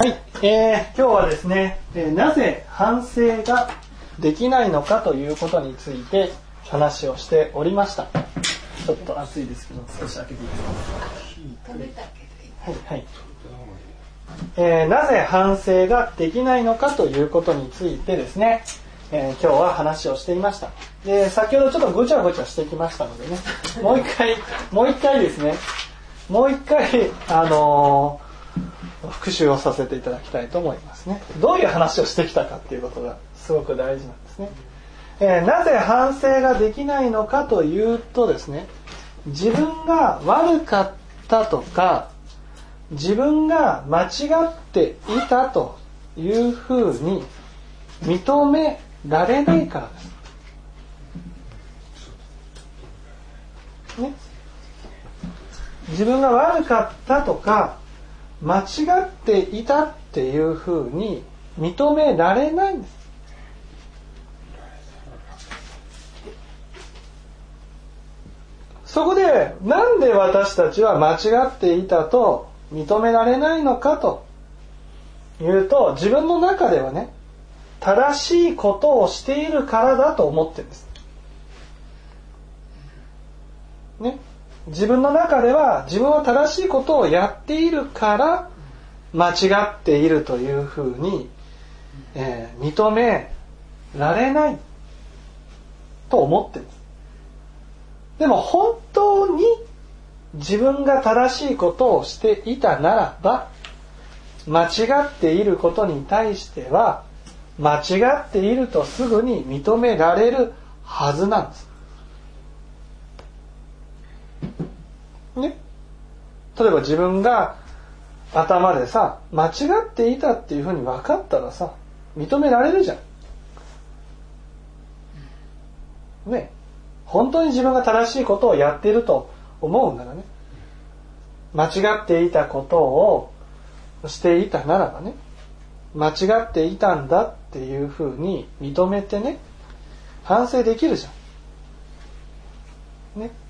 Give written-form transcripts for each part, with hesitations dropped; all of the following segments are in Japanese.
はい、今日はですね、なぜ反省ができないのかということについて話をしておりました。ちょっと暑いですけど少し開けていいですか。はいはい。なぜ反省ができないのかということについてですね、今日は話をしていました。で、先ほどちょっとごちゃごちゃしてきましたのでね、もう一回ですね、復習をさせていただきたいと思いますね。どういう話をしてきたかっていうことがすごく大事なんですね。なぜ反省ができないのかというとですね、自分が悪かったとか自分が間違っていたというふうに認められないからです、ね、自分が悪かったとか間違っていたっていうふうに認められないんです。そこでなんで私たちは間違っていたと認められないのかというと、自分の中ではね、正しいことをしているからだと思ってるんです、ね、自分の中では自分は正しいことをやっているから間違っているというふうに、認められないと思ってるんです。でも本当に自分が正しいことをしていたならば、間違っていることに対しては間違っているとすぐに認められるはずなんです、ね、例えば自分が頭でさ間違っていたっていうふうに分かったらさ認められるじゃんね。本当に自分が正しいことをやっていると思うならね、間違っていたことをしていたならばね、間違っていたんだっていうふうに認めてね、反省できるじゃんね。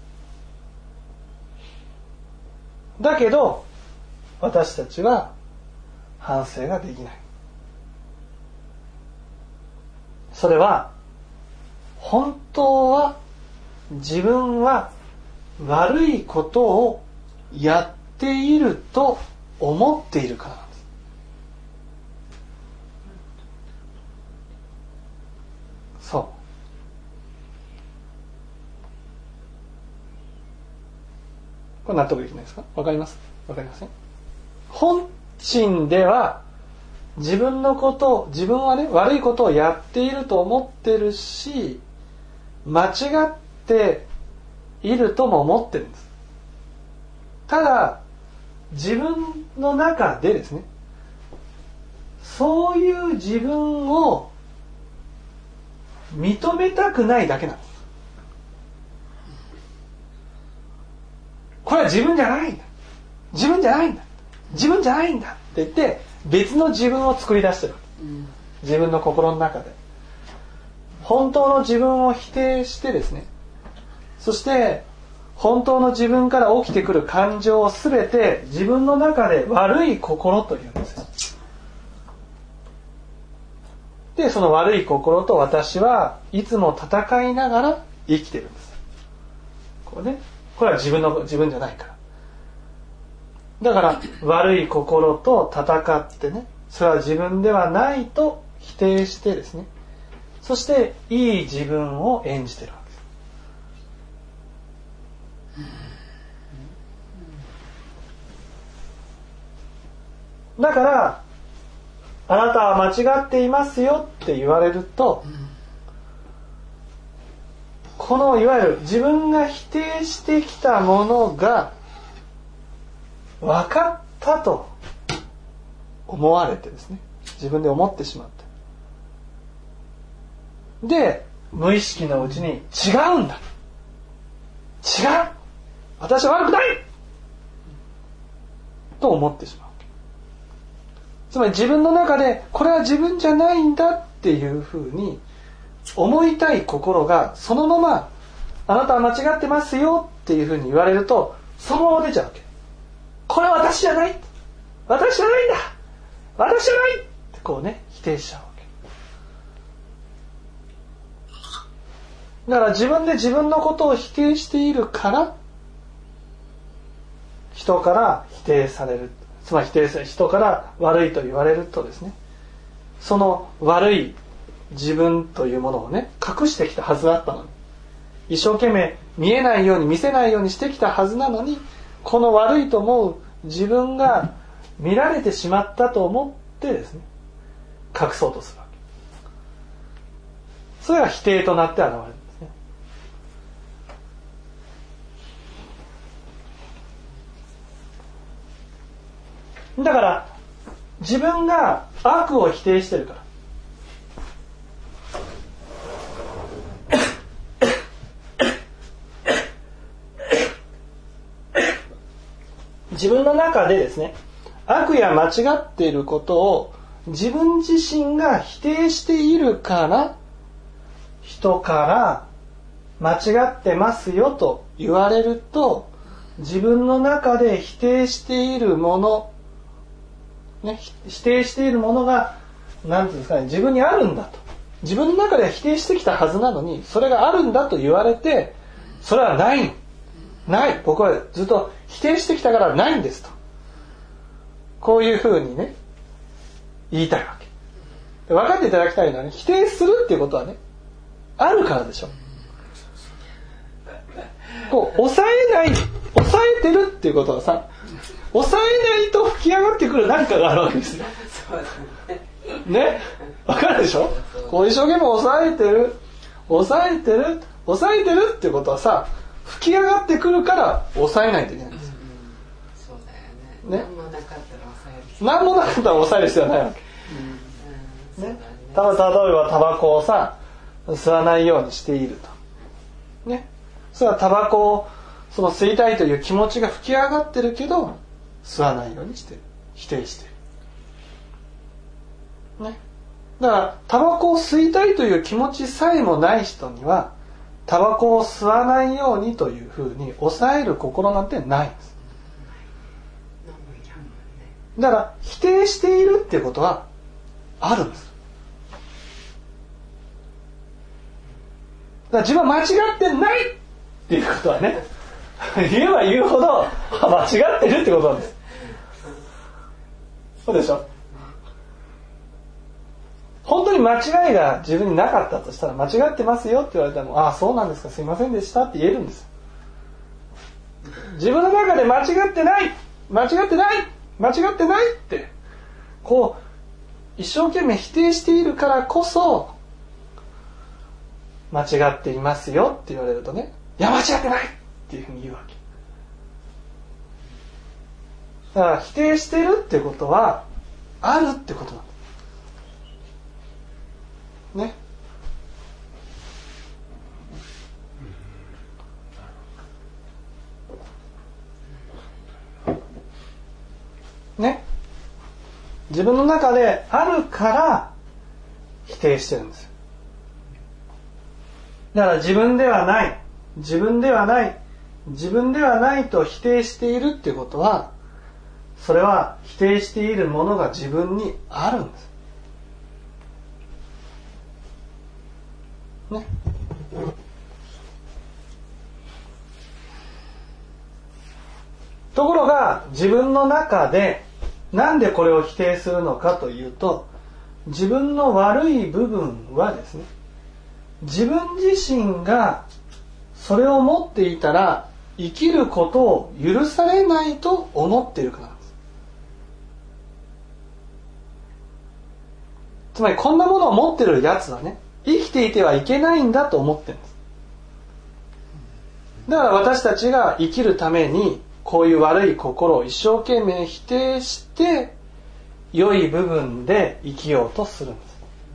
だけど私たちは反省ができない。それは本当は自分は悪いことをやっていると思っているからなんです。そう。これ納得できないですか？わかります？わかりません？本心では自分はね、悪いことをやっていると思ってるし、間違っているとも思ってるんです。ただ自分の中でですね、そういう自分を認めたくないだけなんです。これは自分じゃないんだ、自分じゃないんだ、自分じゃないんだって言って別の自分を作り出してる、自分の心の中で本当の自分を否定してですね、そして本当の自分から起きてくる感情を全て自分の中で悪い心というんですよ。でその悪い心と私はいつも戦いながら生きてるんです。これは自分じゃないから。だから悪い心と戦ってね、それは自分ではないと否定してですね、そしていい自分を演じてるわけです。だからあなたは間違っていますよって言われると、このいわゆる自分が否定してきたものが分かったと思われてですね、自分で思ってしまって、で無意識のうちに違うんだ、違う、私は悪くないと思ってしまう。つまり自分の中でこれは自分じゃないんだっていうふうに思いたい心がそのままあなたは間違ってますよっていうふうに言われるとそのまま出ちゃうわけ。これは私じゃない、私じゃないんだ、 私じゃないってこうね否定しちゃうわけだから自分で自分のことを否定しているから人から否定されるつまり否定される人から悪いと言われるとですねその悪い自分というものをね隠してきたはずだったのに一生懸命見えないように見せないようにしてきたはずなのにこの悪いと思う自分が見られてしまったと思ってですね隠そうとするわけそれが否定となって現れるんですねだから自分が悪を否定してるから自分の中でですね悪や間違っていることを自分自身が否定しているから人から間違ってますよと言われると自分の中で否定しているもの、ね、否定しているものが何ていうんですかね自分にあるんだと自分の中では否定してきたはずなのにそれがあるんだと言われてそれはない僕はずっと否定してきたからないんですとこういうふうにね言いたいわけ分かっていただきたいのはね否定するっていうことはねあるからでしょこう抑えてるっていうことはさ抑えないと吹き上がってくる何かがあるわけですよね分かるでしょこう一生懸命抑えてるっていうことはさ吹き上がってくるから抑えないといけないんですよ、 そうだよね。何もなかったら抑える。 何もなかったら抑える必要はないわけ、ね、例えばタバコをさ吸わないようにしているとねそれはタバコをその吸いたいという気持ちが吹き上がってるけど吸わないようにしてる否定してるねだからタバコを吸いたいという気持ちさえもない人にはタバコを吸わないようにというふうに抑える心なんてないんです。だから否定しているっていうことはあるんです。だから自分は間違ってないっていうことはね言えば言うほど間違ってるってことなんです。そうでしょ。本当に間違いが自分になかったとしたら間違ってますよって言われたらああそうなんですかすいませんでしたって言えるんです。自分の中で間違ってないってこう一生懸命否定しているからこそ間違っていますよって言われるとねいや間違ってないっていうふうに言うわけだから否定してるってことはあるってことなんですね。ね。自分の中であるから否定してるんですよ。だから自分ではないと否定しているっていうことはそれは否定しているものが自分にあるんです。ね、ところが自分の中でなんでこれを否定するのかというと自分の悪い部分はですね自分自身がそれを持っていたら生きることを許されないと思っているからなんです。つまりこんなものを持っているやつはね生きていてはいけないんだと思ってるんです。だから私たちが生きるためにこういう悪い心を一生懸命否定して良い部分で生きようとするんです。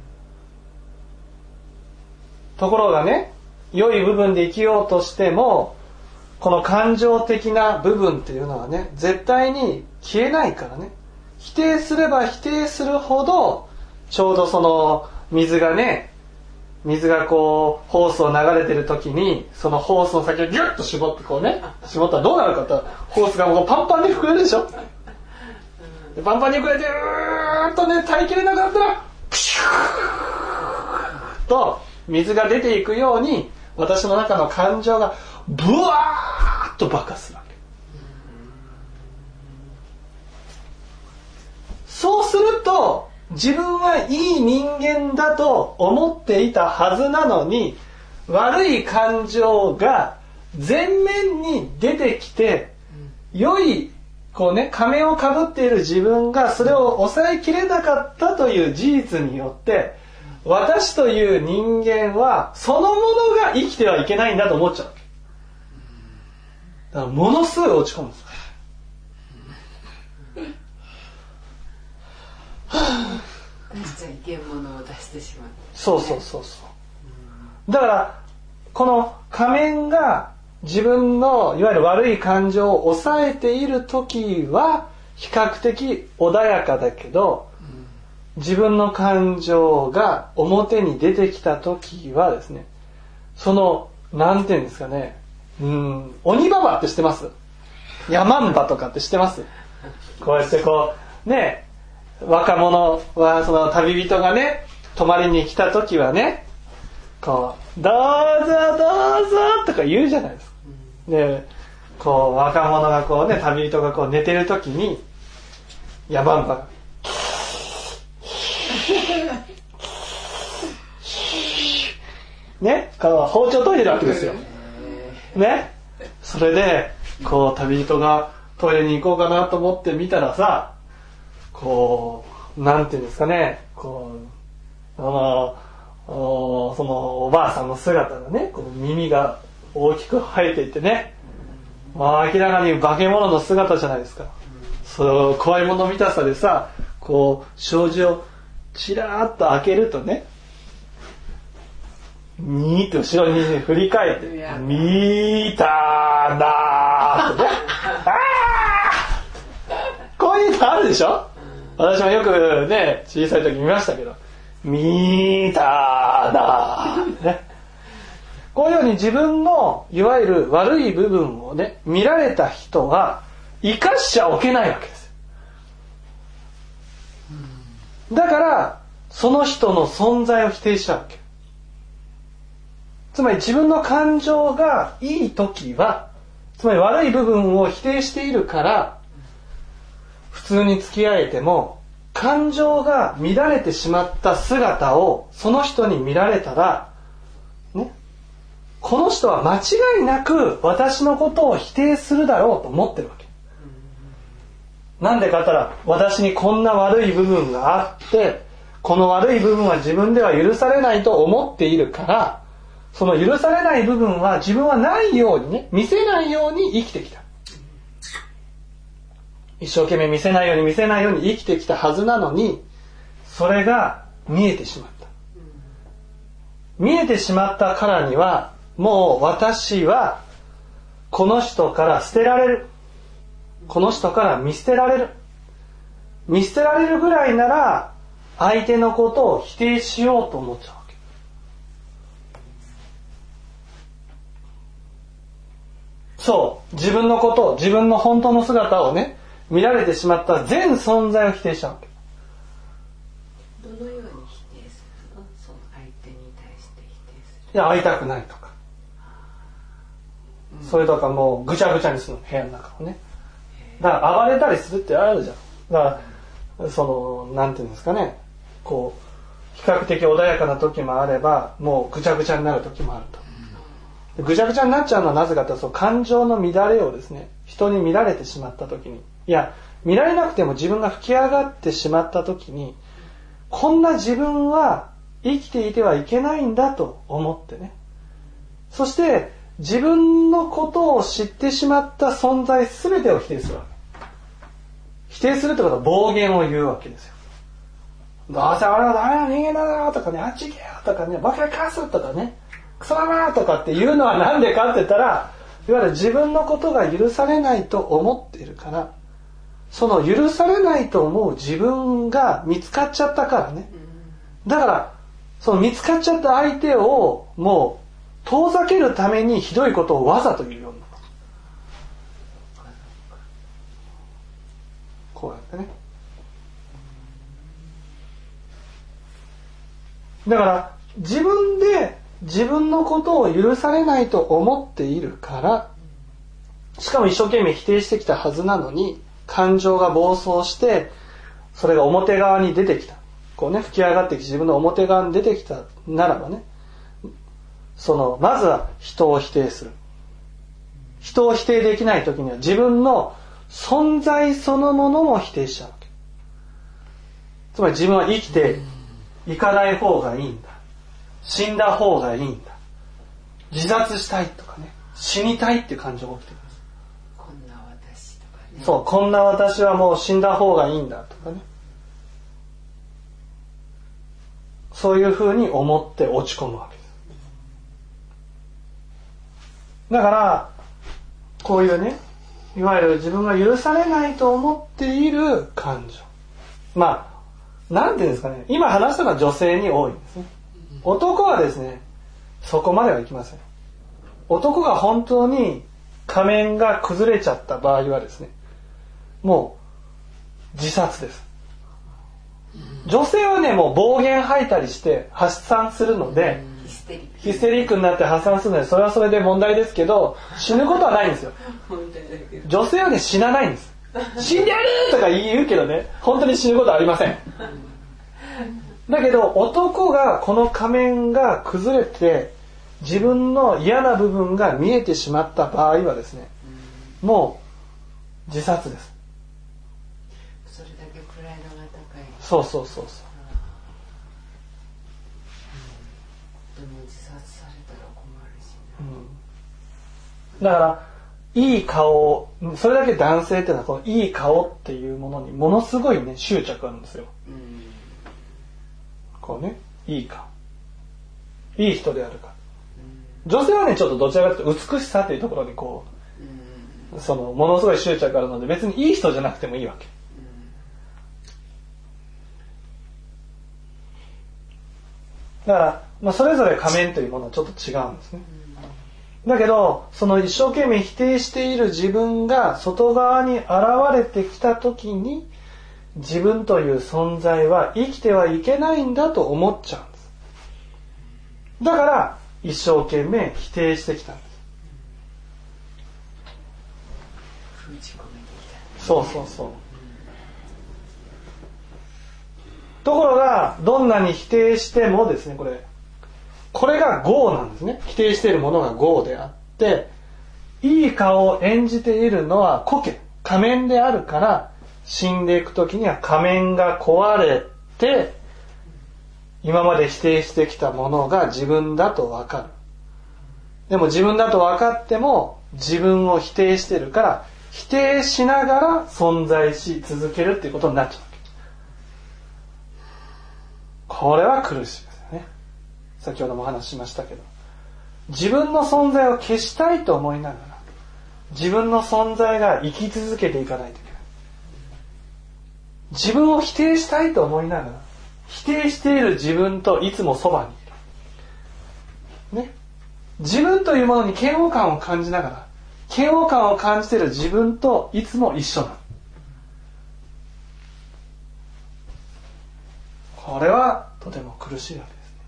ところがね良い部分で生きようとしてもこの感情的な部分っていうのはね絶対に消えないからね否定すれば否定するほどちょうどその水がこうホースを流れてる時にそのホースの先をギュッと絞ってこうね絞ったらどうなるかとホースがもうパンパンに膨れるでしょパンパンに膨れてうーっとね耐えきれなくなったらプシューと水が出ていくように私の中の感情がブワーッと爆発するわけ。そうすると自分はいい人間だと思っていたはずなのに悪い感情が前面に出てきて良いこうね仮面をかぶっている自分がそれを抑えきれなかったという事実によって私という人間はそのものが生きてはいけないんだと思っちゃうわけ。だからものすごい落ち込むんですよ。 出しちゃいけんものを出してしまう、ね、 そうだからこの仮面が自分のいわゆる悪い感情を抑えている時は比較的穏やかだけど、自分の感情が表に出てきた時はですね、そのなんていうんですかね、鬼ババって知ってます？ヤマンバとかって知ってます？こうやってこうね、若者はその旅人がね泊まりに来た時はね、こうどうぞどうぞとか言うじゃないですか。でこう若者がこうね旅人がこう寝てる時にヤマンバがね、こう包丁研いでるわけですよ。ね、それでこう旅人がトイレに行こうかなと思って見たらさ、こうなんていうんですかね、こうそのおばあさんの姿がね、こう耳が大きく生えていてね、明らかに化け物の姿じゃないですか。その怖いもの見たさでさ、こう障子をチラーッと開けるとね、にーって後ろに、ね、振り返って見たなーってねこういうのあるでしょ。私もよくね小さい時見ましたけど、見たなーってね、こういうように自分のいわゆる悪い部分をね見られた人は生かしちゃおけないわけです。だからその人の存在を否定しちゃうわけ。つまり自分の感情がいい時は、つまり悪い部分を否定しているから普通に付き合えても、感情が乱れてしまった姿をその人に見られたらね、この人は間違いなく私のことを否定するだろうと思ってるわけ。なんでかって言ったら、私にこんな悪い部分があって、この悪い部分は自分では許されないと思っているから、その許されない部分は自分はないようにね、見せないように生きてきた。一生懸命見せないように生きてきたはずなのに、それが見えてしまった。見えてしまったからには、もう私はこの人から捨てられる。この人から見捨てられる。見捨てられるぐらいなら相手のことを否定しようと思っちゃうわけ。そう、自分のこと、自分の本当の姿をね見られてしまった全存在を否定しちゃうわけ。 どのように否定するの？その相手に対して否定する。 いや、会いたくないとか、それとかもうぐちゃぐちゃにするの、部屋の中をね。だから暴れたりするってあるじゃん。だからそのなんていうんですかね、こう比較的穏やかな時もあれば、もうぐちゃぐちゃになる時もあると。ぐちゃぐちゃになっちゃうのはなぜかというと、その感情の乱れをですね、人に見られてしまった時に、いや見られなくても自分が吹き上がってしまった時に、こんな自分は生きていてはいけないんだと思ってね、そして自分のことを知ってしまった存在全てを否定するわけ。否定するってことは暴言を言うわけですよ。どうせ俺はダメな人間だなとかね、あっち行けよとかね、バカかすとかね、クソだなとかっていうのはなんでかって言ったら、いわゆる自分のことが許されないと思っているから、その許されないと思う自分が見つかっちゃったからね。だからその見つかっちゃった相手をもう遠ざけるためにひどいことをわざと言うようになる。こうやってね。 だから自分で自分のことを許されないと思っているから、しかも一生懸命否定してきたはずなのに、感情が暴走してそれが表側に出てきた、こうね、吹き上がってきて自分の表側に出てきたならばね、まずは人を否定する。人を否定できない時には自分の存在そのものも否定しちゃうわけ。つまり自分は生きていかない方がいいんだ、死んだ方がいいんだ、自殺したいとかね、死にたいっていう感情が起きてくる。 こんな私とかね。 そう、こんな私はもう死んだ方がいいんだとかね、そういうふうに思って落ち込むわけです。だからこういうね、いわゆる自分が許されないと思っている感情、まあなんていうんですかね、今話したのは女性に多いんですね。男はですね、そこまではいきません。男が本当に仮面が崩れちゃった場合はですね、もう自殺です。女性はね、もう暴言吐いたりして発散するので、ヒステリックになって発散するので、それはそれで問題ですけど、死ぬことはないんですよ。女性はね、死なないんです。死んでやるとか言うけどね、本当に死ぬことはありません。だけど男がこの仮面が崩れて自分の嫌な部分が見えてしまった場合はですね、もう自殺です。 それだけプライドが高い。 そうそうそうそう。 でも自殺されたら困るしな。だからいい顔、それだけ男性っていうのはこのいい顔っていうものにものすごいね執着あるんですよ。こうね、いい顔、いい人であるか。女性はねちょっとどちらかというと美しさというところにこう、ものすごい執着あるので、別にいい人じゃなくてもいいわけ。だから、それぞれ仮面というものはちょっと違うんですね。だけどその一生懸命否定している自分が外側に現れてきた時に、自分という存在は生きてはいけないんだと思っちゃうんです。だから一生懸命否定してきたんです。そうそうそう。ところがどんなに否定してもですね、これが業なんですね。否定しているものが業であって、いい顔を演じているのは仮面であるから、死んでいく時には仮面が壊れて、今まで否定してきたものが自分だと分かる。でも自分だと分かっても自分を否定してるから、否定しながら存在し続けるっていうことになっちゃうわけ。これは苦しいですよね。先ほどもお話ししましたけど、自分の存在を消したいと思いながら自分の存在が生き続けていかないといけない。自分を否定したいと思いながら否定している自分といつもそばにいる、ね、自分というものに嫌悪感を感じながら嫌悪感を感じている自分といつも一緒なの。これはとても苦しいわけですね。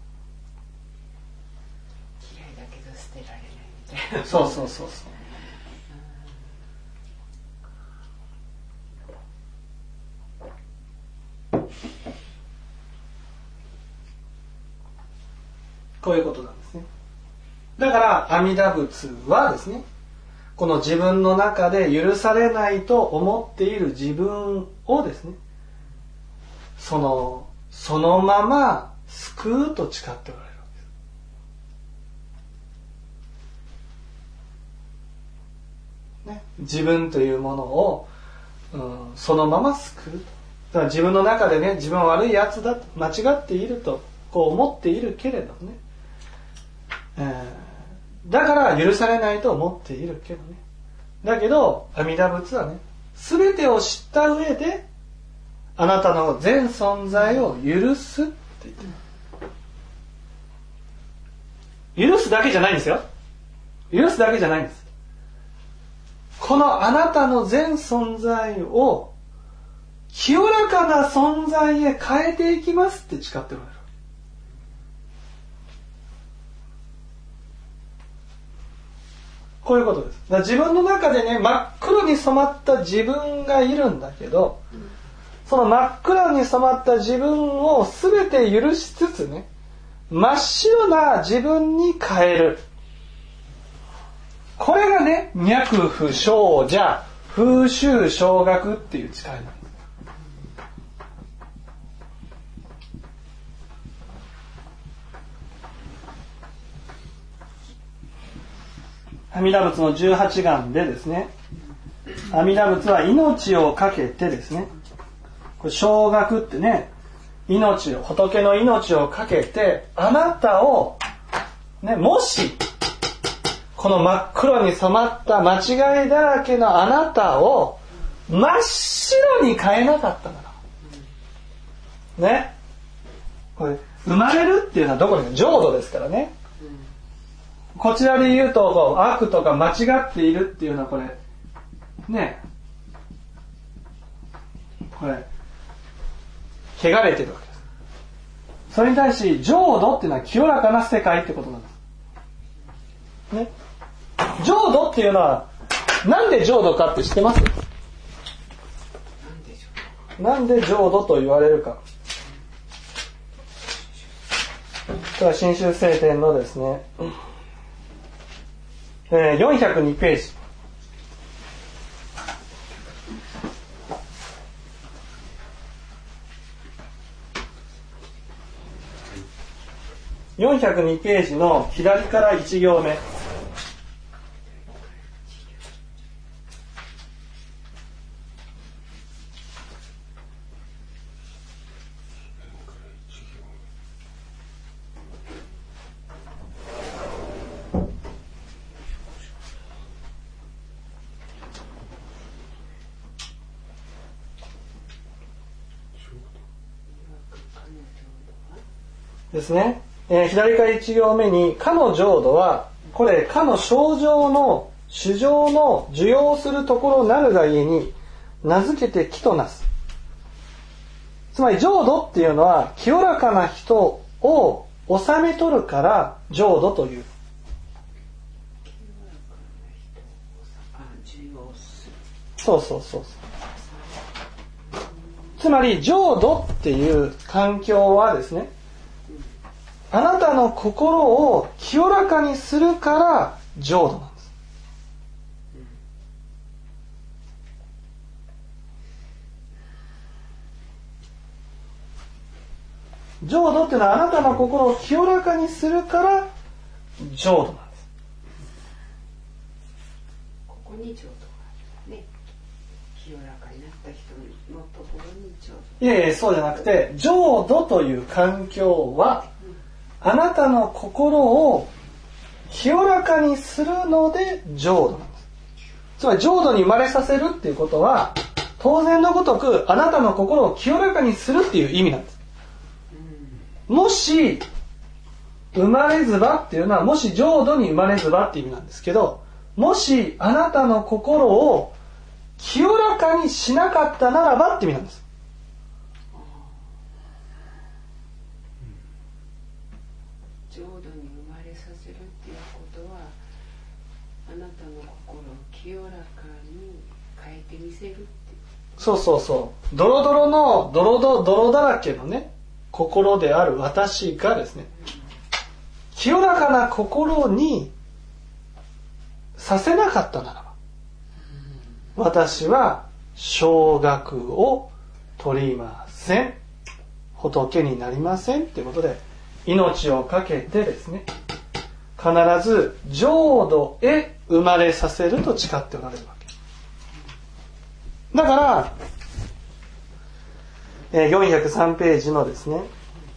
嫌いだけど捨てられないみたいな。 そうそうそうそう。こういうことなんですね。だから阿弥陀仏はですね、この自分の中で許されないと思っている自分をですね、そのまま救うと誓っておられるわけです、ね、自分というものを、そのまま救う。だから自分の中でね、自分は悪いやつだと、間違っているとこう思っているけれどね、だから許されないと思っているけどね、だけど阿弥陀仏はね、全てを知った上であなたの全存在を許すって言ってる。許すだけじゃないんですよ。許すだけじゃないんです。このあなたの全存在を清らかな存在へ変えていきますって誓っておられる。 こういうことです。だから自分の中でね、真っ黒に染まった自分がいるんだけど、その真っ黒に染まった自分を全て許しつつね、真っ白な自分に変える。これがね、脈不生者風習生学っていう力なんです。阿弥陀仏の18願でですね、阿弥陀仏は命をかけてですね、これ生学ってね、命を、仏の命をかけて、あなたを、ね、もしこの真っ黒に染まった間違いだらけのあなたを真っ白に変えなかったなら、ね、これ生まれるっていうのはどこに浄土ですからね。こちらで言うとこう悪とか間違っているっていうのはこれね、これ汚れてるわけです。それに対し浄土っていうのは清らかな世界ってことなんですね。浄土っていうのはなんで浄土かって知ってます？なんで浄土と言われるか。これは真宗聖典のですね、402ページ。402ページの左から1行目。ですね。左から1行目にかの浄土はこれかの正常の主情の受容するところなるがゆえに名付けて気となす。つまり浄土っていうのは清らかな人を収めとるから浄土という。そうそうそうそう。つまり浄土っていう環境はですね、あなたの心を清らかにするから浄土なんです。浄土っていうのはあなたの心を清らかにするから浄土なんです。 ここに浄土があるね。清らかになった人のところに浄土。 いえいえ、そうじゃなくて、浄土という環境はあなたの心を清らかにするので浄土なんです。つまり浄土に生まれさせるっていうことは当然のごとくあなたの心を清らかにするっていう意味なんです。もし生まれずばっていうのはもし浄土に生まれずばっていう意味なんですけど、もしあなたの心を清らかにしなかったならばって意味なんです。 浄土に生まれさせるっていうことはあなたの心を清らかに変えてみせるっていう。 そうそうそう。ドロドロの泥だらけのね心である私がですね、清らかな心にさせなかったならば、私は生学を取りません、仏になりませんっていうことで命をかけてですね、必ず浄土へ生まれさせると誓っておられるわけだから、403ページのですね、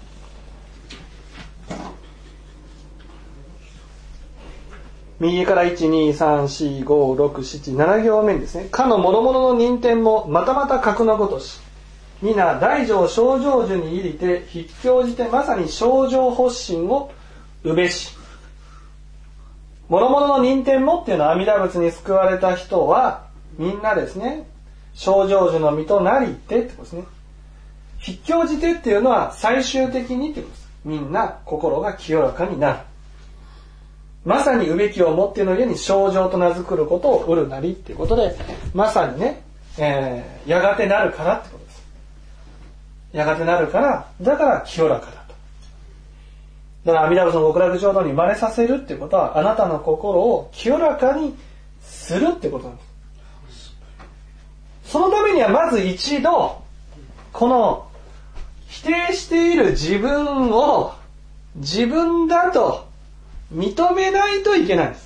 右から1、2、3、4、5、6、7、7行目にですね、かの諸々の任天もまたまた格のごとし、皆大乗正成就に入りて筆教じてまさに正常発心をうべし。諸々の任天もっていうのは阿弥陀仏に救われた人はみんなですね、正成就の身となりてってことですね。筆教じてっていうのは最終的にってことです。みんな心が清らかになる。 まさにうべきをもっての家に正常と名付くることをうるなりっていうことで、まさにね、やがてなるからってことです。やがてなるから、だから清らかだと。だから阿弥陀仏の極楽浄土に生まれさせるっていうことは、あなたの心を清らかにするってことなんです。そのためにはまず一度、この否定している自分を自分だと認めないといけないんです。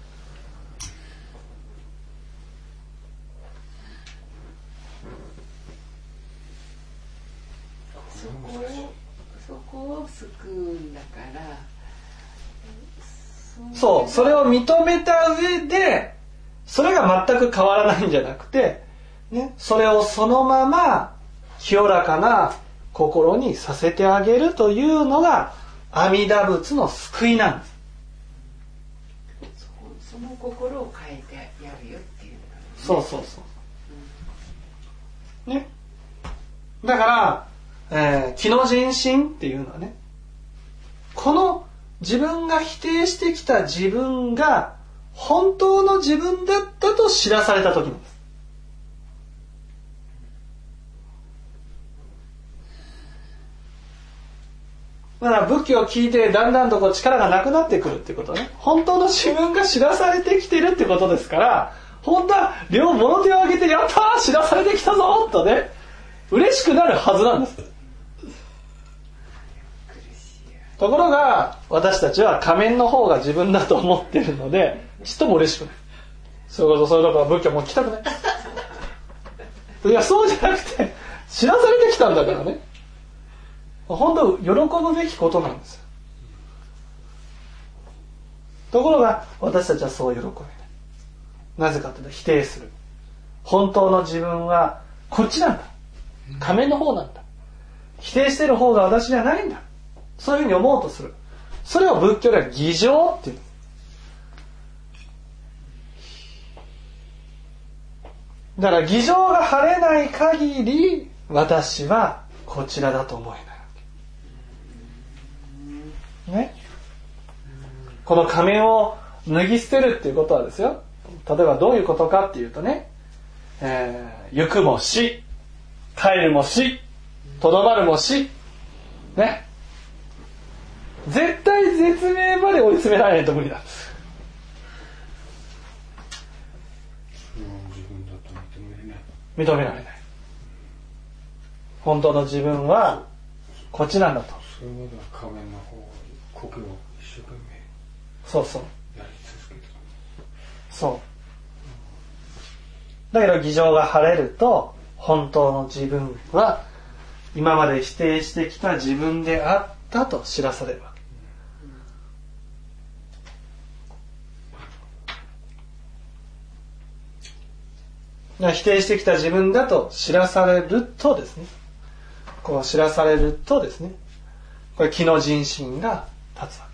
そこを救うんだから。 そう、それを認めた上で、それが全く変わらないんじゃなくて、ね、それをそのまま清らかな心にさせてあげるというのが阿弥陀仏の救いなんです。 その心を変えてやるよっていうのが、ね、 そうそうそう、ね、だから、気の人心っていうのはね、この自分が否定してきた自分が本当の自分だったと知らされた時なんです。だから仏教を聞いてだんだんとこう力がなくなってくるってことね。本当の自分が知らされてきてるってことですから、本当は両物手を挙げてやったー知らされてきたぞとね、嬉しくなるはずなんです。ところが私たちは仮面の方が自分だと思ってるので、ちっとも嬉しくない。そういうことは仏教もう来たくない。いやそうじゃなくて知らされてきたんだからね。本当喜ぶべきことなんですよ。ところが私たちはそう喜べない。なぜかというと否定する。本当の自分はこっちなんだ。仮面の方なんだ。否定してる方が私じゃないんだ。そういうふうに思おうとする。それを仏教では偽情っていう。だから偽情が晴れない限り私はこちらだと思えないわけ。ね。この仮面を脱ぎ捨てるっていうことはですよ。例えばどういうことかっていうとね、行くも死、帰るも死、とどまるも死、ね。絶対絶命まで追い詰められないと無理なんです。認められない。本当の自分はこっちなんだと。 そういうのは仮面の方に呼吸を一生懸命そうそうやり続けてる。 そうだけど偽情が晴れると本当の自分は今まで否定してきた自分であったと知らされるわけ。否定してきた自分だと知らされるとですね、こう知らされるとですね、これ気の人心が立つわ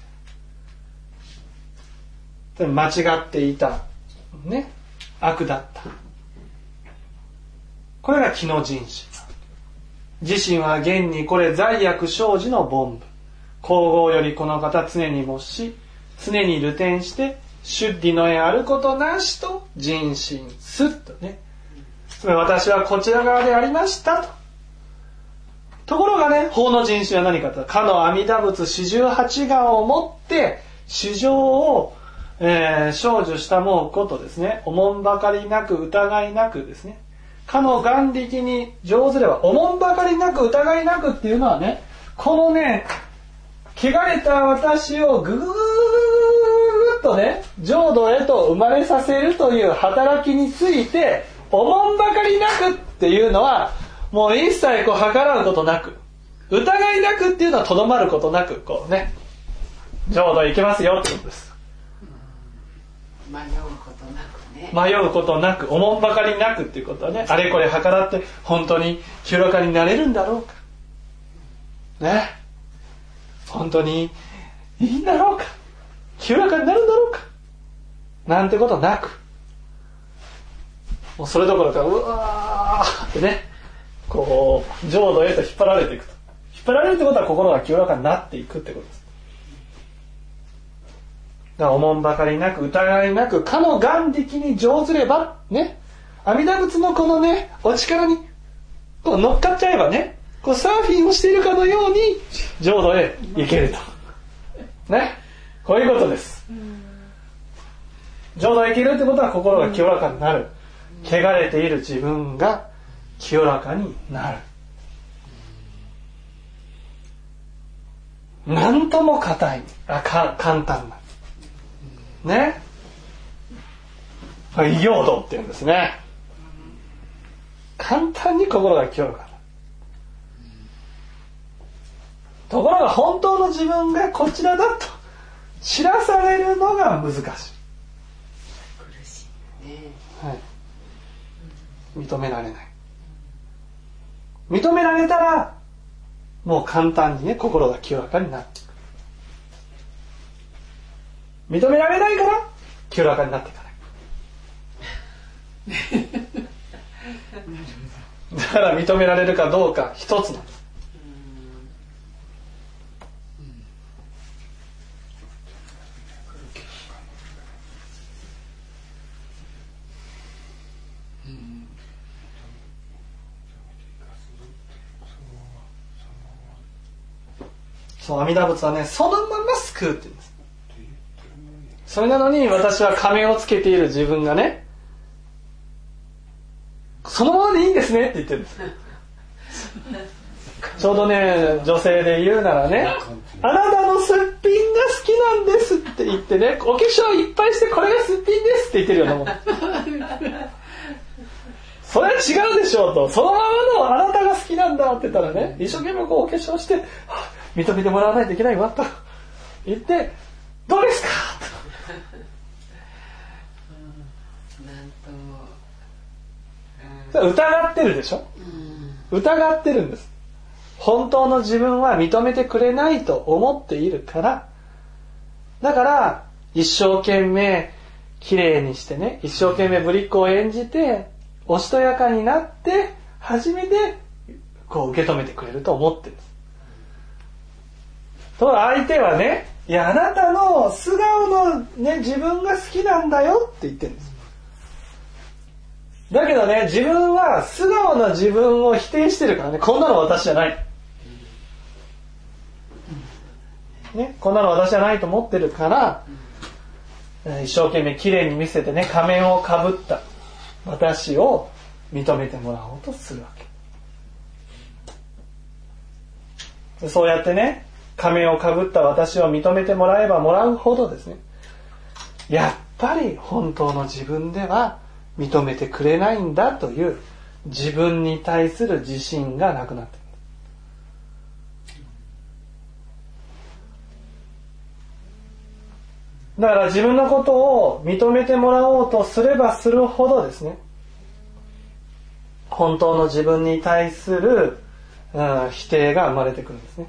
け。間違っていた、ね、悪だった。これが気の人心。自身は現にこれ罪悪生じの凡夫。皇后よりこの方常に没し、常に流転して、出離の縁あることなしと人心すっとね。つまり私はこちら側でありましたと。ところがね、法の人心は何かと、かの阿弥陀仏四十八願をもって衆生を、生受したもうことですね。おもんばかりなく疑いなくですね。かの眼力に上ずればおもんばかりなく疑いなくっていうのはね、このね、汚れた私をぐぐぐぐぐっとね、浄土へと生まれさせるという働きについておもんばかりなくっていうのはもう一切こう計らうことなく、疑いなくっていうのはとどまることなく、こうね、浄土へ行けますよってことです。 迷うことなくね。 迷うことなく、おもんばかりなくっていうことはね、あれこれ計らって本当に清らかになれるんだろうか。ね。本当にいいんだろうか。清らかになるんだろうか。なんてことなく。もうそれどころか、うわーってね、こう、浄土へと引っ張られていくと。引っ張られるってことは心が清らかになっていくってことです。 だからおもんばかりなく疑いなくかの眼力に乗ずればね、阿弥陀仏のこのねお力にこう乗っかっちゃえばね、こうサーフィンをしているかのように浄土へ行けるとね、こういうことです。浄土へ行けるってことは心が清らかになる、汚れている自分が清らかになる。なんとも簡単なね、異行道っていうんですね。簡単に心が清らかな。ところが本当の自分がこちらだと知らされるのが難しい。 苦しいね。 はい。認められない。認められたらもう簡単にね心が清らかになる。認められないから清らかになっていかない。だから認められるかどうか一つなんです。そう、阿弥陀仏はね、そのまま救うって言うんです。それなのに私は仮面をつけている自分がね、そのままでいいんですねって言ってるんです。ちょうどね、女性で言うならね、あなたのすっぴんが好きなんですって言ってね、お化粧いっぱいしてこれがすっぴんですって言ってるようなもん。それは違うでしょうと、そのままのあなたが好きなんだって言ったらね、一生懸命こうお化粧して、認めてもらわないといけないわと言って、どうですかと疑ってるでしょ。疑ってるんです。本当の自分は認めてくれないと思っているから、だから一生懸命きれいにしてね、一生懸命ぶりっ子を演じておしとやかになって初めてこう受け止めてくれると思ってるんです。と相手はね、いやあなたの素顔のね自分が好きなんだよって言ってるんです。だけどね、自分は素顔の自分を否定してるからね、こんなの私じゃないね、こんなの私じゃないと思ってるから、一生懸命綺麗に見せてね、仮面をかぶった私を認めてもらおうとするわけ。そうやってね、仮面をかぶった私を認めてもらえばもらうほどですね、やっぱり本当の自分では認めてくれないんだという自分に対する自信がなくなっている。だから自分のことを認めてもらおうとすればするほどですね、本当の自分に対する、否定が生まれてくるんですね。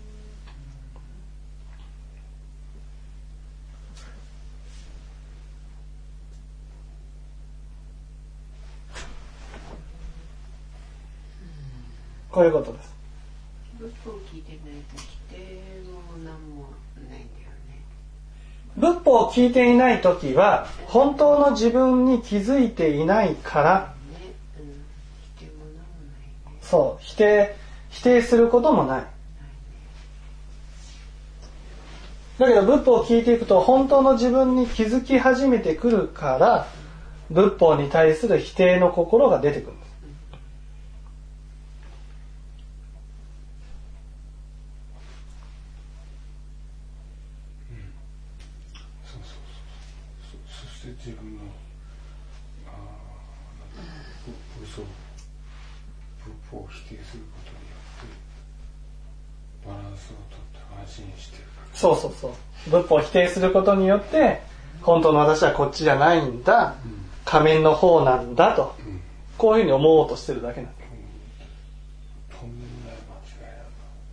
こういうことです。 仏法を聞いてないと否定も何もないんだよね。 仏法を聞いていないときは本当の自分に気づいていないから、 ね、否定も何もないね。 そう、否定することもない。だけど仏法を聞いていくと本当の自分に気づき始めてくるから、仏法に対する否定の心が出てくるんです。 自分の仏法を否定することによってバランスをとって安心しているから。 そうそうそう。仏法を否定することによって本当の私はこっちじゃないんだ、仮面の方なんだと、こういうふうに思おうとしてるだけなんだ。 とんでもない間違いなんだ。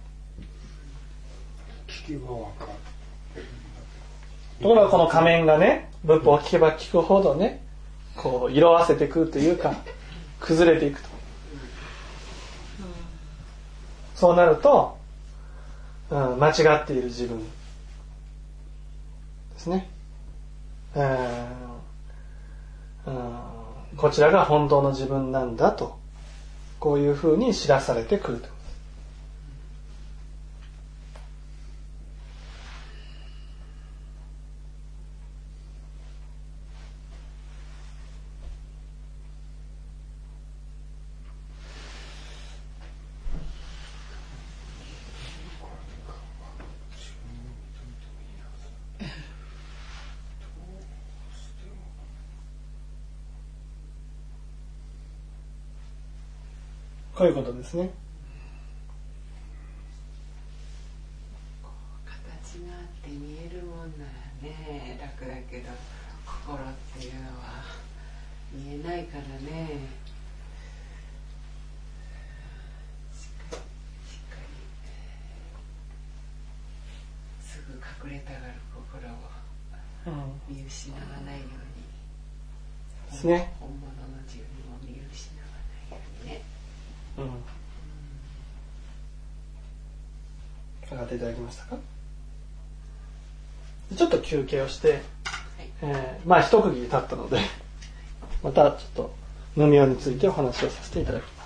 聞けば分かる。 ところがこの仮面がね、仏法を聞けば聞くほどね、こう色あせてくるというか崩れていくと、そうなると、間違っている自分ですね、 こちらが本当の自分なんだと、こういうふうに知らされてくると。こういうことですね。 形があって見えるもんならね楽だけど、心っていうのは見えないからね。しっかりすぐ隠れたがる心を見失わないようにですね。 本物の自分を見失わないようにね。 上がっていただきましたか。ちょっと休憩をして、まあ一区切り経ったので、またちょっと無明についてお話をさせていただきます。